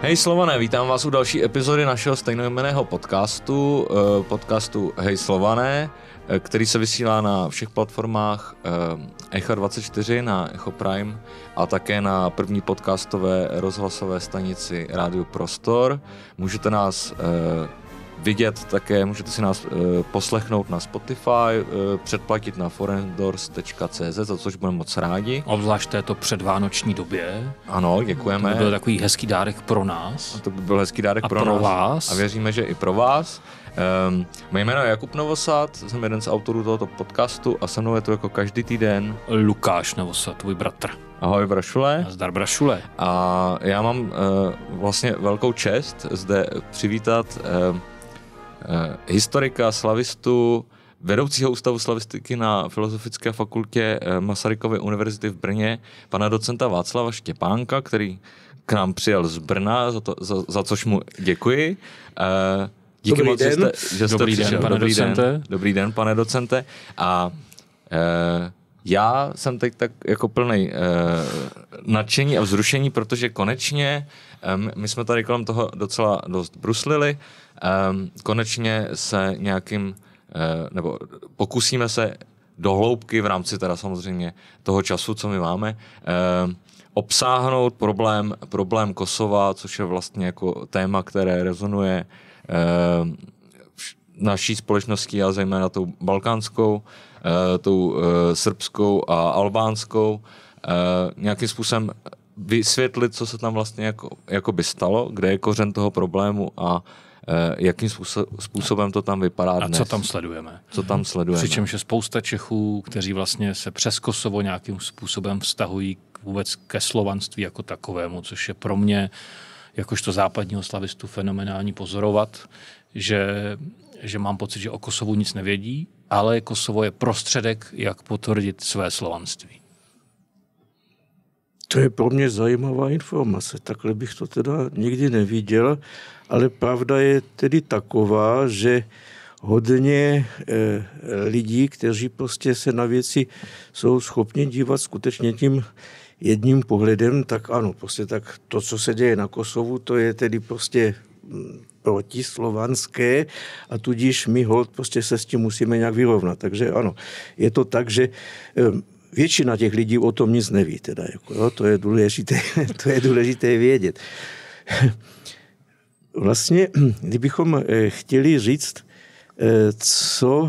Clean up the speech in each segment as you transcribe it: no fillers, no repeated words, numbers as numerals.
Hej Slované, vítám vás u další epizody našeho stejnojmenného podcastu Hej Slované, který se vysílá na všech platformách Echo24, na Echo Prime a také na první podcastové rozhlasové stanici Rádiu Prostor. Můžete nás vidět také, můžete si nás poslechnout na Spotify, předplatit na forendors.cz, za což budeme moc rádi. Obzvlášť této předvánoční době. Ano, děkujeme. To by byl takový hezký dárek pro nás. To by byl hezký dárek pro nás. Vás. A věříme, že i pro vás. Mé jméno je Jakub Novosad, jsem jeden z autorů tohoto podcastu a se mnou je to jako každý týden Lukáš Novosad, tvůj bratr. Ahoj Brašule. Zdar Brašule. A já mám vlastně velkou čest zde přivítat historika, slavistu, vedoucího ústavu slavistiky na Filozofické fakultě Masarykovy univerzity v Brně, pana docenta Václava Štěpánka, který k nám přijel z Brna, za což mu děkuji. Díky moc, že jste přišel. Pane docente. Dobrý den, pane docente. A já jsem teď tak jako plnej nadšení a vzrušení, protože konečně, my jsme tady kolem toho docela dost bruslili, konečně se nějakým, nebo pokusíme se do hloubky v rámci teda samozřejmě toho času, co my máme, obsáhnout problém Kosova, což je vlastně jako téma, které rezonuje naší společností a zejména tou balkánskou, tou srbskou a albánskou, nějakým způsobem vysvětlit, co se tam vlastně jako by stalo, kde je kořen toho problému a jakým způsobem to tam vypadá dnes. A co tam sledujeme. Přičemž je spousta Čechů, kteří vlastně se přes Kosovo nějakým způsobem vztahují vůbec ke slovanství jako takovému, což je pro mě jakožto západního slavistu fenomenální pozorovat, že mám pocit, že o Kosovu nic nevědí, ale Kosovo je prostředek, jak potvrdit své slovanství. To je pro mě zajímavá informace, takhle bych to teda nikdy neviděl, ale pravda je tedy taková, že hodně lidí, kteří prostě se na věci jsou schopni dívat skutečně tím jedním pohledem, tak ano, prostě tak to, co se děje na Kosovu, to je tedy prostě protislovanské a tudíž my holt prostě se s tím musíme nějak vyrovnat. Takže ano, je to tak, že většina těch lidí o tom nic neví, teda, jako, jo, to je důležité vědět. Vlastně, kdybychom chtěli říct, co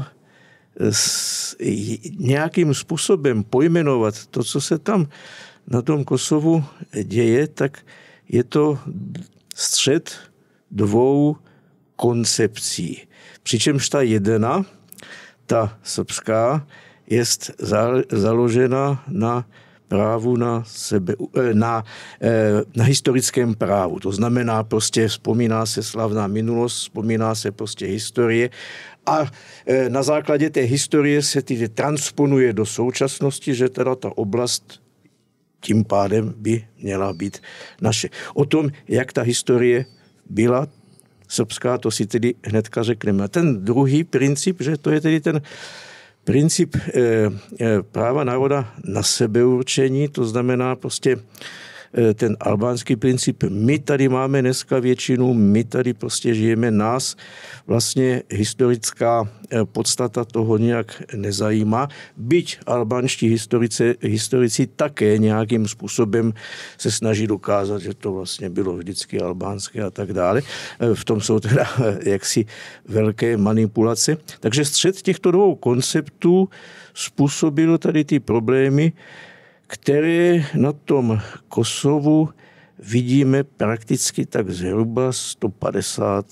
nějakým způsobem pojmenovat to, co se tam na tom Kosovu děje, tak je to střed dvou koncepcí. Přičemž ta jedna, ta srbská, je založena na právu na historickém právu. To znamená prostě vzpomíná se slavná minulost, vzpomíná se prostě historie a na základě té historie se tedy transponuje do současnosti, že teda ta oblast tím pádem by měla být naše. O tom, jak ta historie byla srbská, to si tedy hnedka řekneme. A ten druhý princip, že to je tedy ten princip práva národa na sebeurčení, to znamená prostě ten albánský princip. My tady máme dneska většinu, my tady prostě žijeme, nás vlastně historická podstata toho nějak nezajímá. Byť albánští historici také nějakým způsobem se snaží dokázat, že to vlastně bylo vždycky albánské a tak dále. V tom jsou teda jaksi velké manipulace. Takže střed těchto dvou konceptů způsobil tady ty problémy, které na tom Kosovu vidíme prakticky tak zhruba 150,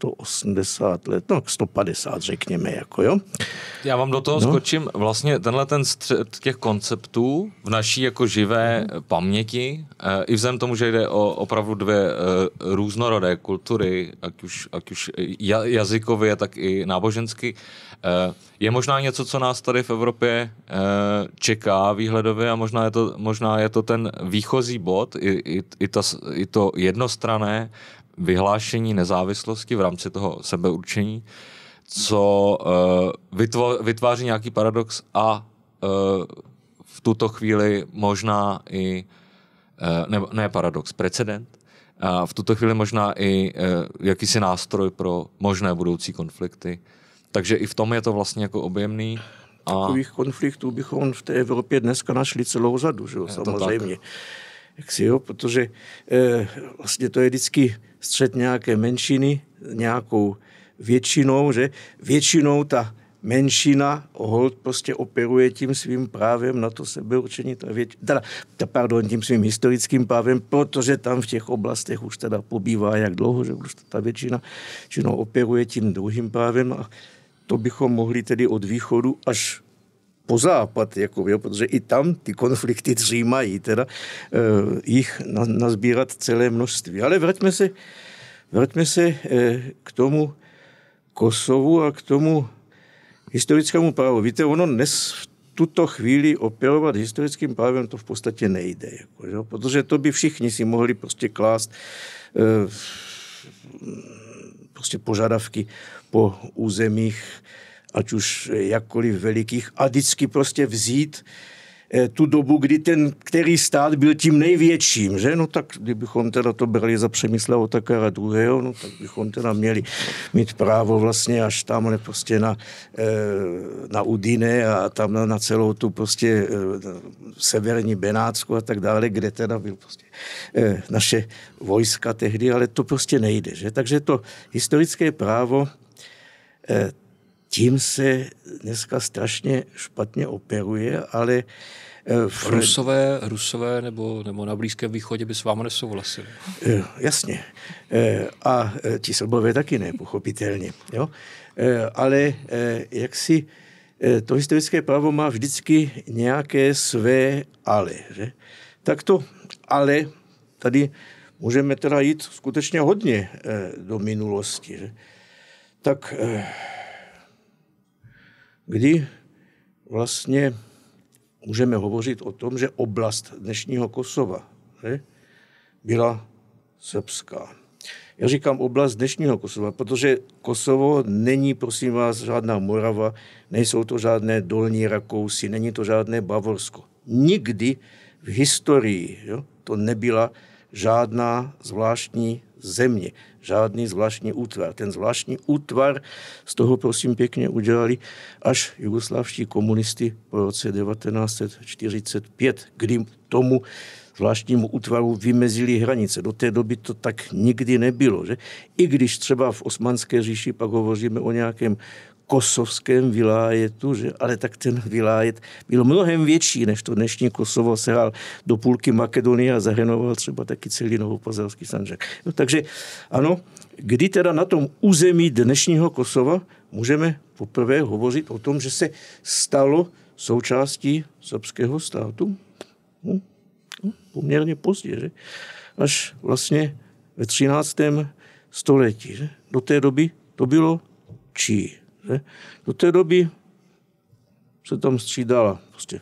180 let, no 150 řekněme, jako jo. Já vám do toho skočím, vlastně tenhle ten střed těch konceptů v naší jako živé paměti, i vzhledem tomu, že jde o opravdu dvě různorodé kultury, ať už jazykově, tak i nábožensky, je možná něco, co nás tady v Evropě čeká výhledově a možná je to ten výchozí bod, i to jednostranné vyhlášení nezávislosti v rámci toho sebeurčení, co vytváří nějaký paradox a v tuto chvíli možná i, ne paradox, precedent, A v tuto chvíli možná i jakýsi nástroj pro možné budoucí konflikty. Takže i v tom je to vlastně jako objemný. Takových konfliktů bychom v té Evropě dneska našli celou řadu, že jo, samozřejmě. Protože vlastně to je vždycky střet nějaké menšiny, nějakou většinou, že většinou ta menšina hold prostě operuje tím svým právem na to sebeurčení, tím svým historickým právem, protože tam v těch oblastech už teda pobývá jak dlouho, že už ta většina operuje tím druhým právem a to bychom mohli tedy od východu až po západ, protože i tam ty konflikty dřímají, teda jich nazbírat celé množství. Ale vraťme se k tomu Kosovu a k tomu historickému právu. Víte, ono dnes v tuto chvíli operovat historickým právem to v podstatě nejde. Protože to by všichni si mohli prostě klást prostě požadavky po územích, ať už jakkoliv velikých, a vždycky prostě vzít tu dobu, kdy ten, který stát byl tím největším, že? No tak kdybychom teda to brali za Přemysla Otakara II., no tak bychom teda měli mít právo vlastně až tamhle prostě na Udine a tam na celou tu prostě severní Benátsku a tak dále, kde teda byl prostě naše vojska tehdy, ale to prostě nejde, že? Takže to historické právo tím se dneska strašně špatně operuje, ale Rusové nebo na Blízkém východě by s vámi nesouhlasili. Jasně. A ti Srbové taky ne, pochopitelně. Jo? Ale jaksi to historické právo má vždycky nějaké své ale. Že? Tak to ale tady můžeme teda jít skutečně hodně do minulosti. Že? Tak kdy vlastně můžeme hovořit o tom, že oblast dnešního Kosova byla srbská. Já říkám oblast dnešního Kosova, protože Kosovo není, prosím vás, žádná Morava, nejsou to žádné Dolní Rakousy, není to žádné Bavorsko. Nikdy v historii to nebyla žádná zvláštní země, žádný zvláštní útvar. Ten zvláštní útvar z toho, prosím pěkně, udělali až jugoslávští komunisty po roce 1945, kdy tomu zvláštnímu útvaru vymezili hranice. Do té doby to tak nikdy nebylo. Že? I když třeba v Osmanské říši pak hovoříme o nějakém kosovském vilájetu, že? Ale tak ten vilájet byl mnohem větší, než to dnešní Kosovo, sehal do půlky Makedonie a zahrnoval třeba taky celý Novopazarský Sanžak. No, takže ano, kdy teda na tom území dnešního Kosova můžeme poprvé hovořit o tom, že se stalo součástí srbského státu? Poměrně pozdě, že? Až vlastně ve 13. století. Že? Do té doby to bylo čí. Že? Do té doby se tam střídala prostě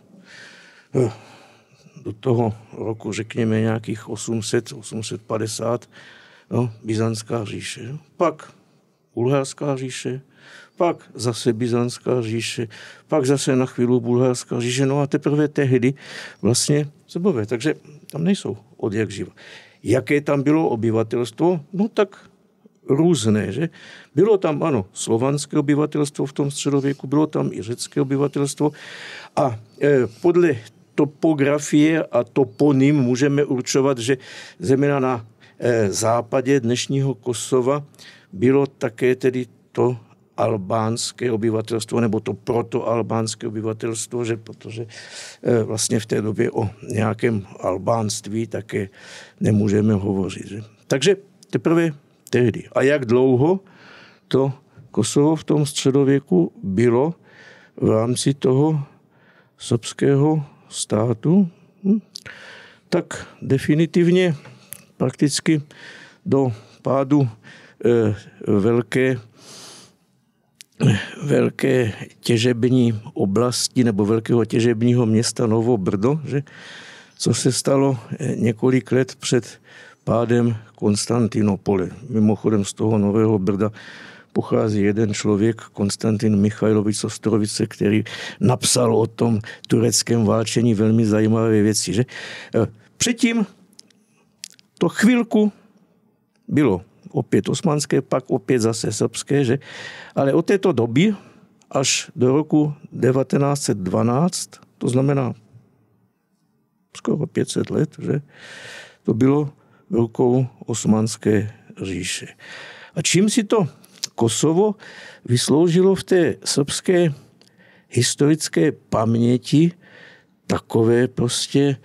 do toho roku, řekněme, nějakých 850, Byzantská říše. Pak Bulharská říše, pak zase Byzantská říše, pak zase na chvíli Bulharská říše, no a teprve tehdy vlastně Srbové, takže tam nejsou od jak živa. Jaké tam bylo obyvatelstvo? No tak různé, že? Bylo tam, ano, slovanské obyvatelstvo v tom středověku, bylo tam i řecké obyvatelstvo a podle topografie a toponym můžeme určovat, že zejména na západě dnešního Kosova bylo také tedy to albánské obyvatelstvo, nebo to protoalbánské obyvatelstvo, že protože vlastně v té době o nějakém albánství také nemůžeme hovořit. Že? Takže teprve tehdy. A jak dlouho to Kosovo v tom středověku bylo v rámci toho srbského státu? Tak definitivně prakticky do pádu velké těžební oblasti nebo velkého těžebního města Novo Brdo, že? Co se stalo několik let před pádem Konstantinopole. Mimochodem z toho Nového Brda pochází jeden člověk, Konstantin Michajlovič Ostorovice, který napsal o tom tureckém válčení velmi zajímavé věci. Že? Předtím to chvilku bylo opět osmanské, pak opět zase srbské, že? Ale od této doby až do roku 1912, to znamená skoro 500 let, že? To bylo v rukou Osmanské říše. A čím si to Kosovo vysloužilo v té srbské historické paměti takové prostě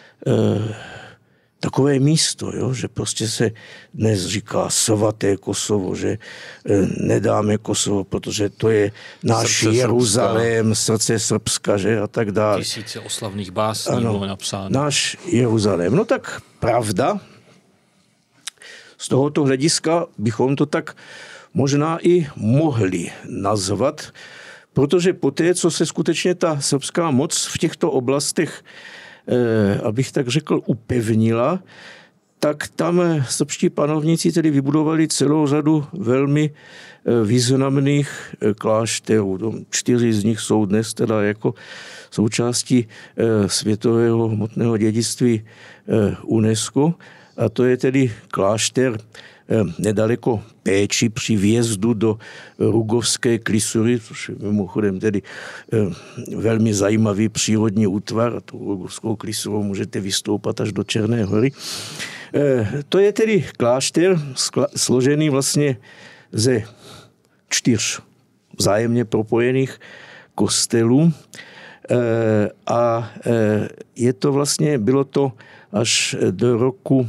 takové místo, jo? Že prostě se dnes říká svaté Kosovo, že nedáme Kosovo, protože to je náš Jeruzalém, srdce Srbska, že? A tak dále. Tisíce oslavných básní bylo napsáno. Náš Jeruzalém. No tak pravda, z tohoto hlediska bychom to tak možná i mohli nazvat, protože poté, co se skutečně ta srbská moc v těchto oblastech, abych tak řekl, upevnila, tak tam srbští panovníci tedy vybudovali celou řadu velmi významných klášterů. 4 z nich jsou dnes teda jako součástí světového hmotného dědictví UNESCO. A to je tedy klášter nedaleko Péči při vjezdu do Rugovské Klisury, což je mimochodem tedy velmi zajímavý přírodní útvar. A tu Rugovskou Klisuru můžete vystoupat až do Černé hory. To je tedy klášter složený vlastně ze 4 vzájemně propojených kostelů. A je to vlastně, bylo to až do roku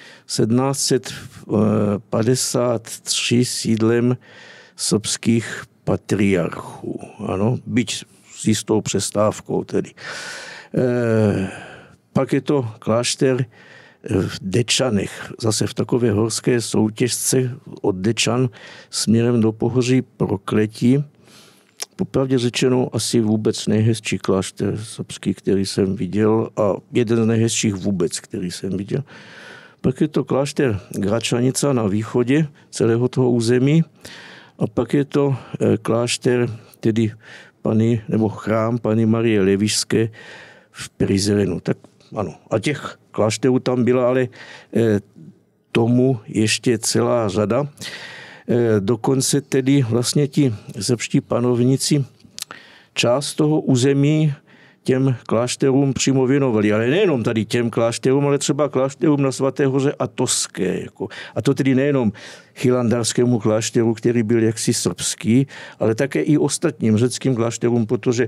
1753 sídlem srbských patriarchů. Ano, byť s jistou přestávkou tedy. Pak je to klášter v Dečanech, zase v takové horské soutěžce od Dečan směrem do pohoří Prokletí. Popravdě řečeno asi vůbec nejhezčí klášter srbský, který jsem viděl, a jeden z nejhezčích vůbec, který jsem viděl. Pak je to klášter Gračanica na východě celého toho území a pak je to klášter, tedy chrám Panny Marie Levišské v Prizrenu. Tak ano, a těch klášterů tam byla ale tomu ještě celá řada. Dokonce tedy vlastně ti srbští panovníci část toho území těm klášterům přímo věnovali. Ale nejenom tady těm klášterům, ale třeba klášterům na Svaté hoře Atoské. Jako. A to tedy nejenom Chylandarskému klášteru, který byl jaksi srbský, ale také i ostatním řeckým klášterům, protože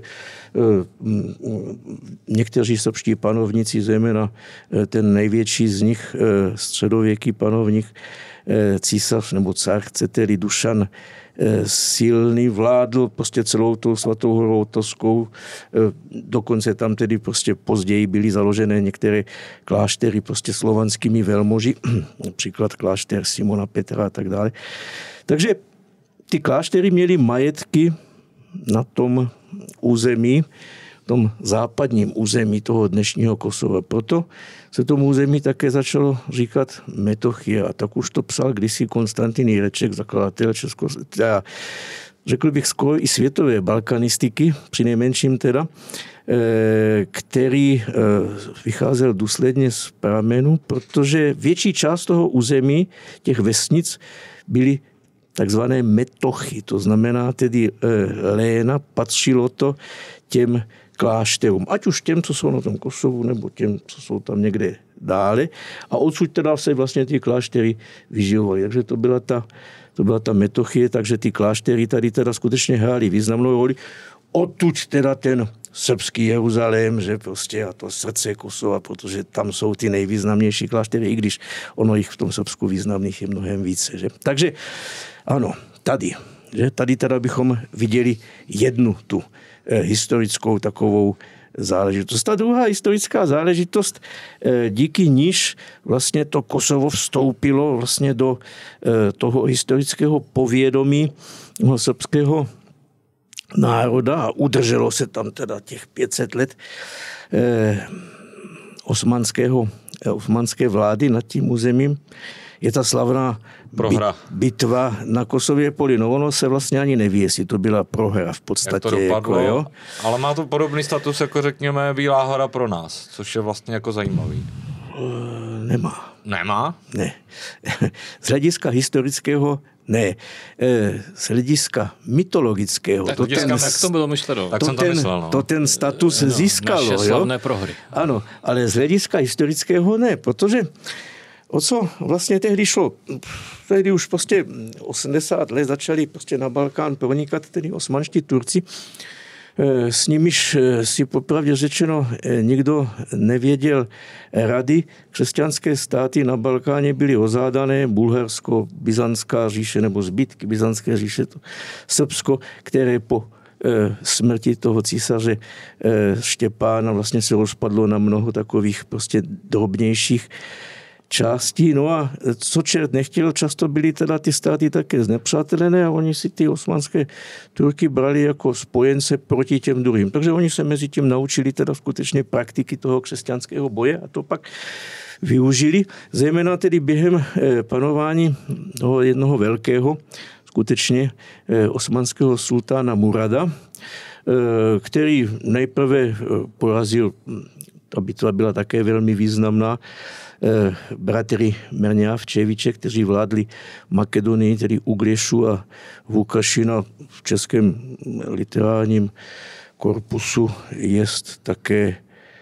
někteří srbští panovníci, zejména ten největší z nich, středověký panovník, císař nebo cár, chcete-li Dušan silný, vládl prostě celou tou Svatou horou Toskou. Dokonce tam tedy prostě později byly založené některé kláštery prostě slovanskými velmoži, například klášter Simona Petra a tak dále. Takže ty kláštery měly majetky na tom území, tom západním území toho dnešního Kosova. Proto se tomu území také začalo říkat Metochie. A tak už to psal kdysi Konstantin Jireček, zakladatel řekl bych skoro i světové balkanistiky, přinejmenším teda, který vycházel důsledně z pramenů, protože větší část toho území, těch vesnic, byly takzvané metochy, to znamená tedy léna, patřilo to těm klášterům, ať už těm, co jsou na tom Kosovu, nebo těm, co jsou tam někde dále. A odsud teda se vlastně ty kláštery vyživovaly. Takže to byla ta metochie, takže ty kláštery tady teda skutečně hrály významnou roli. Odtud teda ten srbský Jeruzalém, že prostě a to srdce Kosova, protože tam jsou ty nejvýznamnější kláštery, i když ono jich v tom Srbsku významných je mnohem více. Že? Takže ano, tady teda bychom viděli jednu tu historickou takovou záležitost. Ta druhá historická záležitost, díky níž vlastně to Kosovo vstoupilo vlastně do toho historického povědomí srbského národa a udrželo se tam teda těch 500 let osmanské vlády nad tím územím, je ta slavná bitva na Kosově poli. No ono se vlastně ani neví, jestli to byla prohra v podstatě. Jak to dopadlo, jako, jo? Ale má to podobný status, jako řekněme Bílá hora pro nás, což je vlastně jako zajímavý. Nemá. Nemá? Ne. Z hlediska historického ne. Z hlediska mytologického. Tak to bylo myšleno. Tak jsem to myslel, no. To ten status získalo. Naše slavné prohry. Ano, ale z hlediska historického ne, protože o co vlastně tehdy šlo? Tehdy už prostě 80 let začali prostě na Balkán pronikat tedy osmanští Turci, s nimiž si popravdě řečeno nikdo nevěděl rady. Křesťanské státy na Balkáně byly ozádané, Bulharsko, Byzantská říše nebo zbytky Byzantské říše, to Srbsko, které po smrti toho císaře Štěpána vlastně se rozpadlo na mnoho takových prostě drobnějších částí. No a co čert nechtěl, často byly teda ty státy také znepřátelené a oni si ty osmanské Turky brali jako spojence proti těm druhým. Takže oni se mezi tím naučili teda skutečně praktiky toho křesťanského boje a to pak využili, zejména tedy během panování toho jednoho velkého, skutečně osmanského sultána Murada, který nejprve porazil, ta bitva byla také velmi významná, bratry Mrňavčeviče, kteří vládli Makedonii, tedy Uglešu a Vukašina. V českém literárním korpusu jest také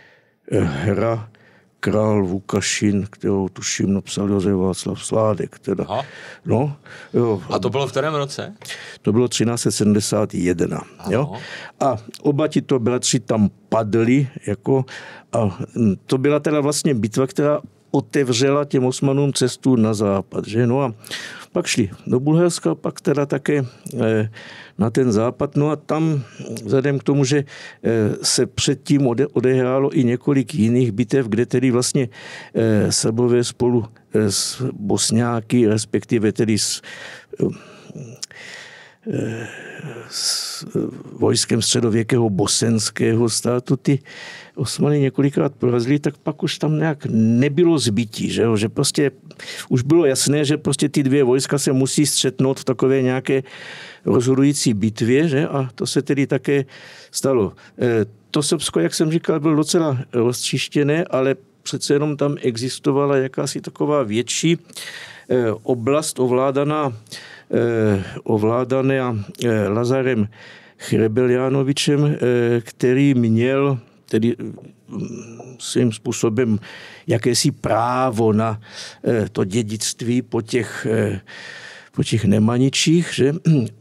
hra Král Vukašin, kterou tuším napsal Josef Václav Sládek. Teda. No, jo. A to bylo v kterém roce? To bylo 1371. Jo? A oba tito bratři tam padli. Jako, a to byla teda vlastně bitva, která otevřela těm Osmanům cestu na západ. Že? No a pak šli do Bulharska, pak teda také na ten západ. No a tam, vzhledem k tomu, že se předtím odehrálo i několik jiných bitev, kde tedy vlastně Srbové spolu s Bosňáky, respektive tedy s vojskem středověkého bosenského státu ty Osmany několikrát porazili, tak pak už tam nějak nebylo zbytí, že prostě už bylo jasné, že prostě ty dvě vojska se musí střetnout v takové nějaké rozhodující bitvě, že? A to se tedy také stalo. To Srbsko, jak jsem říkal, bylo docela roztříštěné, ale přece jenom tam existovala jakási taková větší oblast ovládaná Lazarem Chrebeljánovičem, který měl tedy svým způsobem jakési právo na to dědictví po těch Nemaničích, že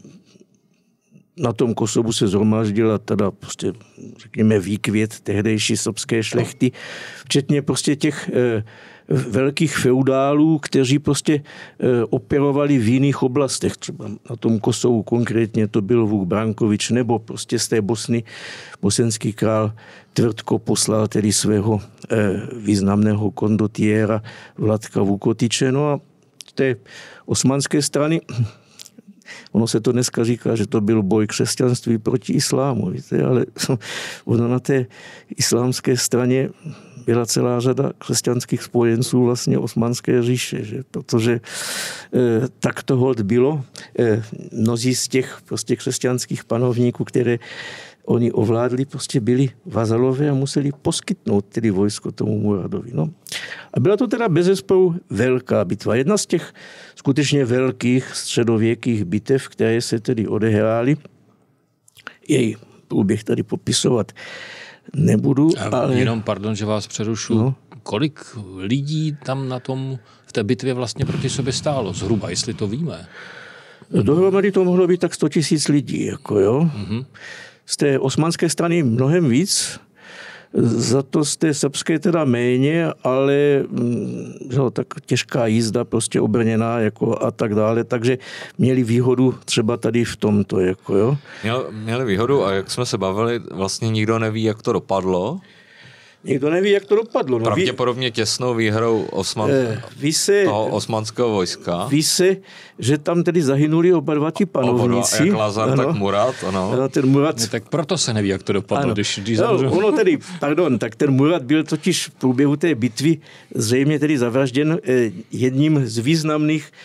na tom Kosovu se zhromáždila teda prostě, řekněme, výkvět tehdejší srbské šlechty, včetně prostě těch velkých feudálů, kteří prostě operovali v jiných oblastech. Třeba na tom Kosovu konkrétně to byl Vuk Brankovič, nebo prostě z té Bosny bosenský král Tvrtko poslal tedy svého významného kondotiéra Vladka Vukotiče. No a z té osmanské strany, ono se to dneska říká, že to byl boj křesťanství proti islámu, víte, ale ono na té islámské straně byla celá řada křesťanských spojenců vlastně osmanské říše, že? Protože tak to hod bylo. Mnozí z těch prostě křesťanských panovníků, které oni ovládli, prostě byli vazalové a museli poskytnout tedy vojsko tomu Muradovi. No. A byla to teda bezesporu velká bitva. Jedna z těch skutečně velkých středověkých bitev, které se tedy odehrály. Její průběh tady popisovat nebudu, ale... Jenom, pardon, že vás přerušu. No. Kolik lidí tam v té bitvě vlastně proti sobě stálo? Zhruba, jestli to víme. Dohromady to mohlo být tak 100 000 lidí, jako jo. Mm-hmm. Z té osmanské strany mnohem víc, za to z té srbské teda méně, ale tak těžká jízda, prostě obrněná jako a tak dále, takže měli výhodu třeba tady v tomto. Jako, jo. Měli výhodu a jak jsme se bavili, vlastně nikdo neví, jak to dopadlo. Nikdo neví, jak to dopadlo. No, pravděpodobně těsnou výhrou toho osmanského vojska. Ví se, že tam tedy zahynuli oba dva ti panovníci. Jak Lazar, ano. Tak Murad. Ano. Ten Murad. No, tak proto se neví, jak to dopadlo. Tak ten Murad byl totiž v průběhu té bitvy zřejmě tedy zavražděn jedním z významných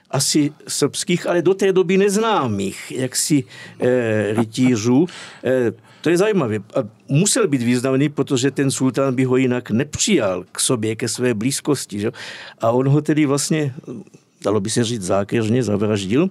asi srbských, ale do té doby neznámých, jaksi rytířů. To je zajímavé. A musel být významný, protože ten sultán by ho jinak nepřijal k sobě, ke své blízkosti. Že? A on ho tedy vlastně, dalo by se říct, zákeřně zavraždil.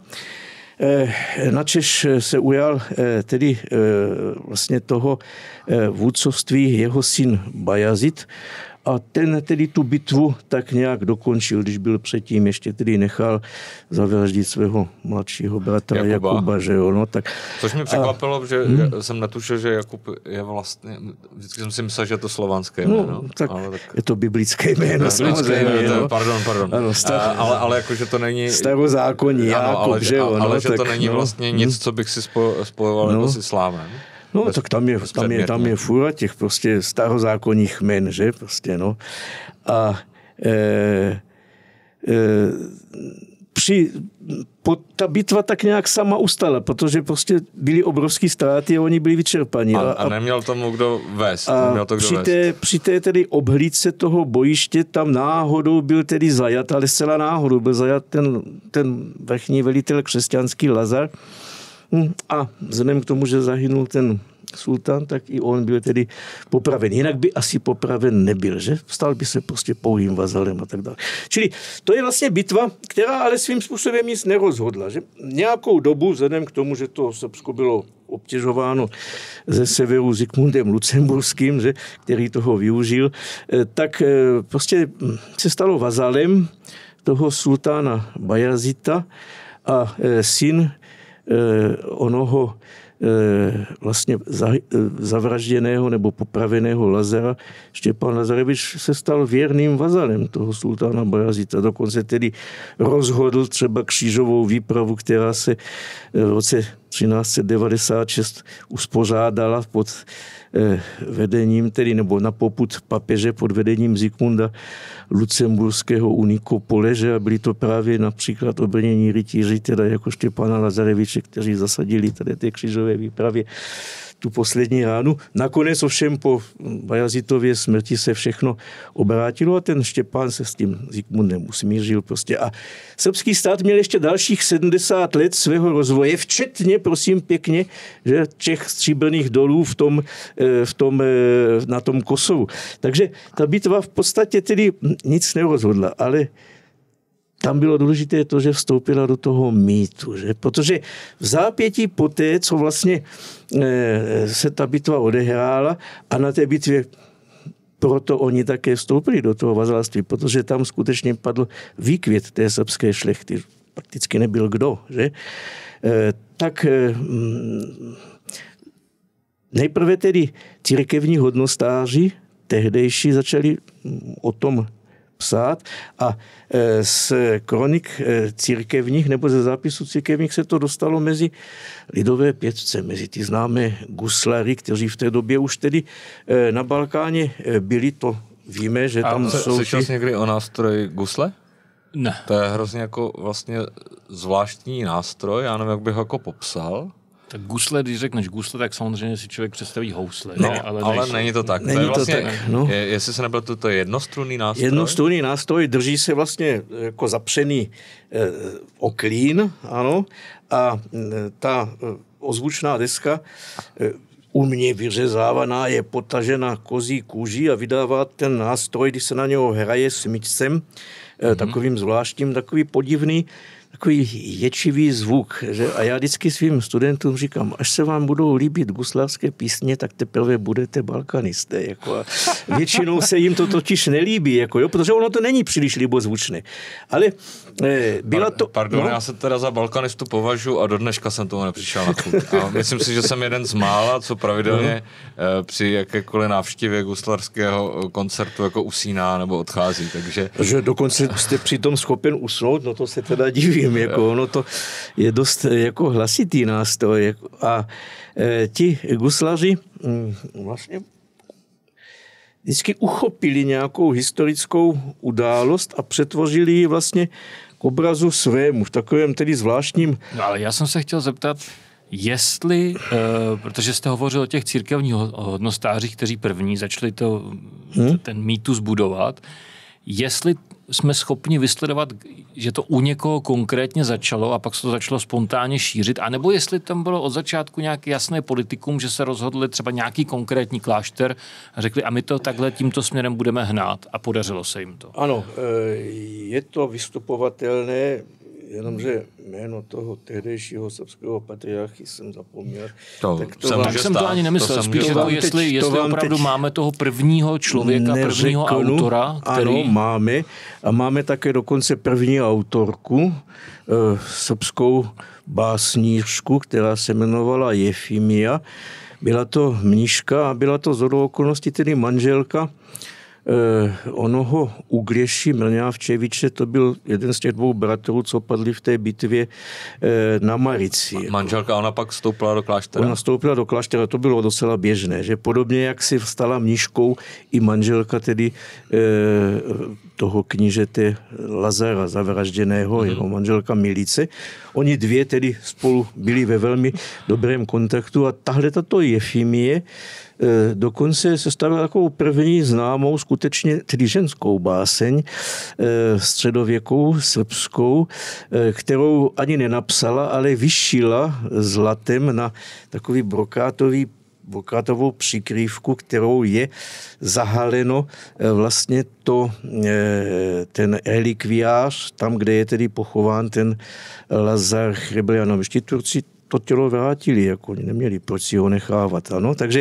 Načež se ujal tedy vlastně toho vůdcovství jeho syn Bajazid a ten tedy tu bitvu tak nějak dokončil, když byl předtím ještě tedy nechal zavraždit svého mladšího bratra Jakuba, že jo, no, tak. Což mě překvapilo, že jsem netušil, že Jakub je vlastně, vždycky jsem si myslel, že je to slovanské jméno. No, tak je to biblické jméno, samozřejmě. No. Pardon. Ano, ale jako, že to není... Starozákonní Jakub, že jo. Ale že to není vlastně nic, co bych si spojoval jako s islámem. No, tak tam je fůra těch prostě starozákonních jmen, že prostě, no. A ta bitva tak nějak sama ustala, protože prostě byly obrovský ztráty a oni byli vyčerpaní. A neměl tomu kdo vést. Při té tedy obhlídce toho bojiště tam náhodou byl tedy zajat, ale zcela náhodou byl zajat ten vrchní velitel křesťanský Lazar. A vzhledem k tomu, že zahynul ten sultán, tak i on byl tedy popraven. Jinak by asi popraven nebyl, že? Stal by se prostě pouhým vazalem a tak dále. Čili to je vlastně bitva, která ale svým způsobem nic nerozhodla, že? Nějakou dobu, vzhledem k tomu, že to Srbsko bylo obtěžováno ze severu Zikmundem Lucemburským, že? Který toho využil, tak prostě se stalo vazalem toho sultána Bajazita a syn onoho vlastně zavražděného nebo popraveného Lazara, Štěpán Lazarevič se stal věrným vazalem toho sultána Bajazita. Dokonce tedy rozhodl třeba křížovou výpravu, která se v roce 1396 uspořádala pod vedením, tedy nebo na popud papeže pod vedením Zikmunda Lucemburského u Nikopole, že byli to právě například obrnění rytíři, teda jako Štěpána Lazareviče, kteří zasadili tady té křížové výpravě tu poslední ránu. Nakonec ovšem po Bajazitově smrti se všechno obrátilo a ten Štěpán se s tím Zikmundem usmířil prostě. A srbský stát měl ještě dalších 70 let svého rozvoje, včetně, prosím pěkně, že těch stříbrných dolů na tom Kosovu. Takže ta bitva v podstatě tedy nic nerozhodla, ale tam bylo důležité to, že vstoupila do toho mýtu, že? Protože v zápětí poté, co vlastně se ta bitva odehrála a na té bitvě proto oni také vstoupili do toho vazalství, protože tam skutečně padl výkvět té srbské šlechty. Prakticky nebyl kdo, že? Tak nejprve tedy církevní hodnostáři tehdejší začali o tom psát a z kronik církevních nebo ze zápisů církevních se to dostalo mezi lidové pětce, mezi ty známé guslary, kteří v té době už tedy na Balkáně byli, to víme, že tam jsou... Slyšel jsi někdy o nástroji gusle? Ne. To je hrozně jako vlastně zvláštní nástroj, já nevím, jak bych ho jako popsal. Tak gusle, když řekneš gusle, tak samozřejmě si člověk představí housle. No, ale není to tak. Není to vlastně, tak, no. Jestli se nebyl to jednostrunný nástroj? Jednostrunný nástroj, drží se vlastně jako zapřený o klín, ano, a ta ozvučná deska umně vyřezávaná je potažena kozí kůží a vydává ten nástroj, když se na něho hraje smyčcem, takovým zvláštním, takový podivný, takový ječivý zvuk. Že? A já vždycky svým studentům říkám, až se vám budou líbit guslářské písně, tak teprve budete balkanisté. Jako. A většinou se jim to totiž nelíbí, jako, jo? Protože ono to není příliš libozvučné. Ale byla to... Pardon, no? Já se teda za balkanistu považuji a do dneška jsem tomu nepřišel na chuť. A myslím si, že jsem jeden z mála, co pravidelně při jakékoliv návštěvě guslarského koncertu jako usíná nebo odchází. Takže... Že dokonce jste přitom schopen usnout, no to se teda divím. Jako, ono to je dost jako hlasitý nástroj. A ti guslaři vlastně vždycky uchopili nějakou historickou událost a přetvořili ji vlastně k obrazu svému, v takovém tedy zvláštním... No, ale já jsem se chtěl zeptat, jestli, protože jste hovořil o těch církevních hodnostářích, kteří první začali ten mýtus budovat, jestli jsme schopni vysledovat, že to u někoho konkrétně začalo a pak se to začalo spontánně šířit, anebo jestli tam bylo od začátku nějaké jasné politikum, že se rozhodli třeba nějaký konkrétní klášter a řekli, a my to takhle tímto směrem budeme hnát a podařilo se jim to. Ano, je to vystupovatelné, jenomže jméno toho tehdejšího srbského patriarchy jsem zapomněl. Jsem to ani nemyslel, spíš jako jestli opravdu máme toho prvního člověka, prvního autora, který... Ano, máme. A máme také dokonce první autorku, srbskou básnířku, která se jmenovala Jefimia. Byla to mníška a byla to shodou okolností tedy manželka onoho Uglješi Mrňavčeviče, to byl jeden z těch dvou bratrů, co padli v té bitvě na Marici. Manželka, ona pak vstoupila do kláštera? Ona vstoupila do kláštera, to bylo docela běžné, že podobně jak si stala mníškou i manželka tedy toho knížete Lazara zavražděného, jeho manželka Milice. Oni dvě tedy spolu byli ve velmi dobrém kontaktu a tahle tato Jefimie dokonce se stala takovou první známou, skutečně tedy ženskou báseň středověkou, srbskou, kterou ani nenapsala, ale vyšila zlatem na takový brokátovou přikrývku, kterou je zahaleno vlastně ten relikviář, tam, kde je tedy pochován ten Lazar Chrebelianovič. Turci to tělo vrátili, jako neměli proč si ho nechávat. Ano? Takže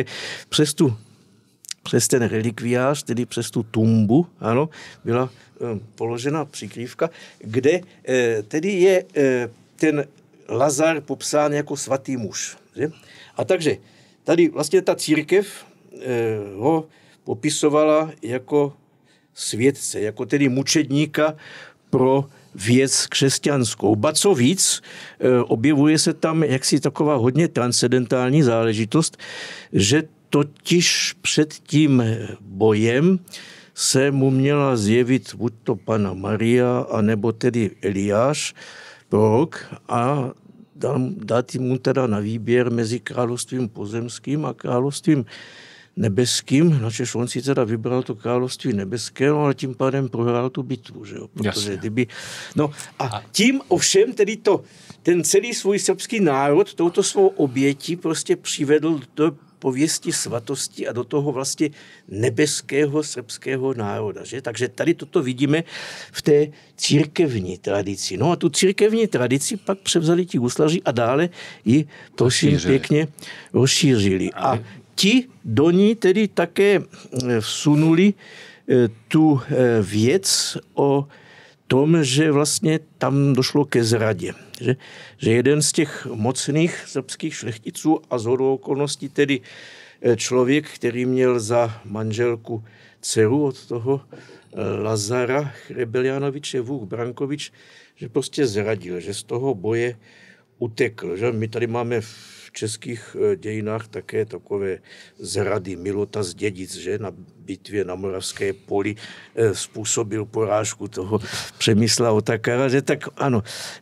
přes ten relikviář, tedy přes tu tumbu, ano, byla položena přikrývka, kde tedy je ten Lazar popsán jako svatý muž. Že? A takže tady vlastně ta církev ho popisovala jako světce, jako tedy mučedníka pro věc křesťanskou. Ba co víc, objevuje se tam jaksi taková hodně transcendentální záležitost, že totiž před tím bojem se mu měla zjevit buď to Panna Maria, anebo tedy Eliáš, prorok, a dát mu teda na výběr mezi královstvím pozemským a královstvím nebeským, načež on si teda vybral to království nebeské, ale tím pádem prohrál tu bitvu, že jo? Protože kdyby... No a tím ovšem tedy ten celý svůj srbský národ touto svou obětí prostě přivedl do pověsti svatosti a do toho vlastně nebeského srbského národa, že? Takže tady toto vidíme v té církevní tradici. No a tu církevní tradici pak převzali ti guslaři a dále ji prosím pěkně rozšířili. A ti do ní tedy také vsunuli tu věc o tom, že vlastně tam došlo ke zradě. Že jeden z těch mocných srbských šlechticů a shodou okolností tedy člověk, který měl za manželku dceru od toho Lazara Chrebelianoviče, Vuk Brankovič, že prostě zradil, že z toho boje utekl. Že? My tady máme v českých dějinách také takové zrady. Milota z Dědic, že na bitvě na Moravské poli způsobil porážku toho Přemysla Otakara, že tak ano.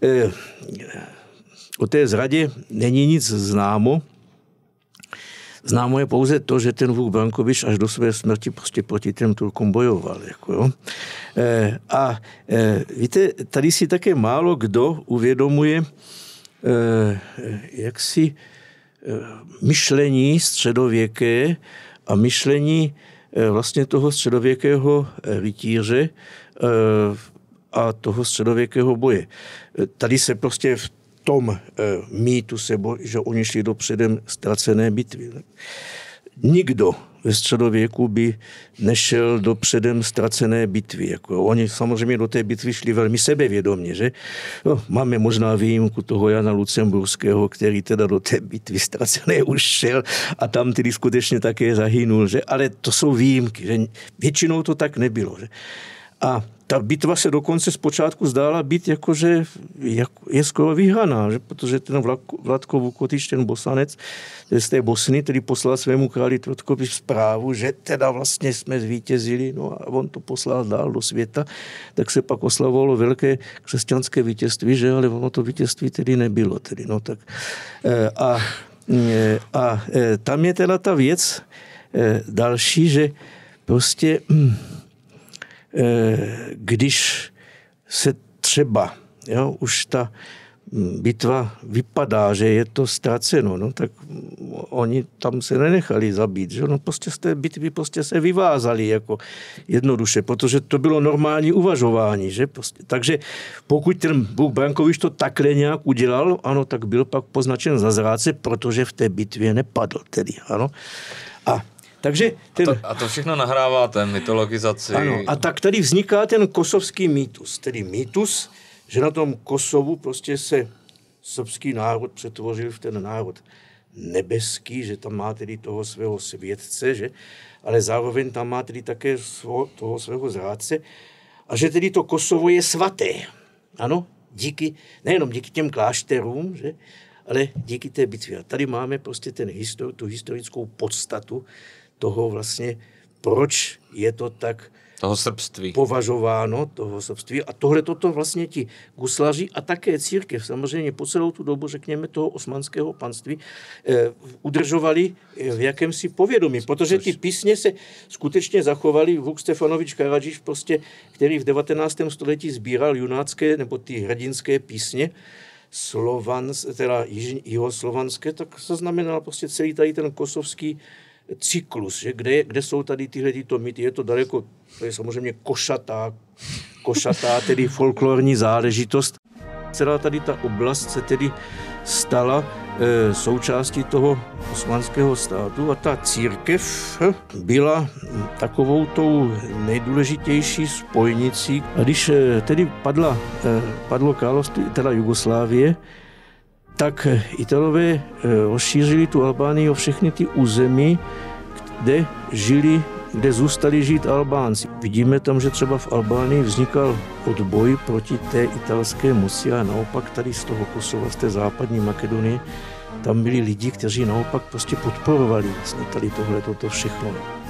O té zradě není nic známo. Známo je pouze to, že ten Vuk Brankovič až do své smrti prostě proti těm Turkům bojoval. Jako, jo. A víte, tady si také málo kdo uvědomuje, jaksi myšlení středověké a myšlení vlastně toho středověkého rytíře a toho středověkého boje. Tady se prostě v tom mýtu že oni šli do předem ztracené bitvy. Nikdo ve středověku by nešel do předem ztracené bitvy. Jako oni samozřejmě do té bitvy šli velmi sebevědomě, že? No, máme možná výjimku toho Jana Lucemburského, který teda do té bitvy ztracené už šel a tam tedy skutečně také zahynul, že? Ale to jsou výjimky, že většinou to tak nebylo, že? A ta bitva se dokonce zpočátku zdála být jakože je skoro vyhraná, že? Protože ten Vlatko Vukotič, ten Bosanec z té Bosny, tedy poslal svému králi Tvrdkovi zprávu, že teda vlastně jsme zvítězili, no a on to poslal dál do světa, tak se pak oslavovalo velké křesťanské vítězství, že? Ale ono to vítězství tedy nebylo. Tedy, no, tak, a tam je teda ta věc další, že prostě když se třeba, jo, už ta bitva vypadá, že je to ztraceno, no, tak oni tam se nenechali zabít, že no, prostě z té bitvy prostě se vyvázali jako jednoduše, protože to bylo normální uvažování, že prostě. Takže pokud ten Bůh Brankovič to takhle nějak udělal, ano, tak byl pak poznačen za zrádce, protože v té bitvě nepadl tedy, ano. Takže a to všechno nahrává ten mytologizaci. Ano, a tak tady vzniká ten kosovský mýtus, tedy mýtus, že na tom Kosovu prostě se srbský národ přetvořil v ten národ nebeský, že tam má tedy toho svého světce, že? Ale zároveň tam má tedy také toho svého zrádce a že tedy to Kosovo je svaté. Ano, nejenom díky těm klášterům, že? Ale díky té bitvě. A tady máme prostě tu historickou podstatu toho vlastně, proč je to tak toho srbství považováno, toho srbství. A tohle toto vlastně ti guslaři a také církev, samozřejmě po celou tu dobu, řekněme, toho osmanského panství, udržovali v jakémsi povědomí, protože ty písně se skutečně zachovaly. Vuk Stefanovič Karadžič, prostě, který v 19. století sbíral junácké nebo ty hrdinské písně, teda jihoslovanské, tak se znamenal prostě celý tady ten kosovský cyklus, že? Kde jsou tady tyto mýty, je to daleko, to je samozřejmě košatá tedy folklorní záležitost. Celá tady ta oblast se tedy stala součástí toho osmanského státu a ta církev byla takovou tou nejdůležitější spojnicí. A když tedy padlo království, teda Jugoslávie, tak Italové rozšířili tu Albánii o všechny ty území, kde zůstali žít Albánci. Vidíme tam, že třeba v Albánii vznikal odboj proti té italské moci a naopak tady z toho Kosova, z té západní Makedonie, tam byli lidi, kteří naopak prostě podporovali vlastně tady toto všechno.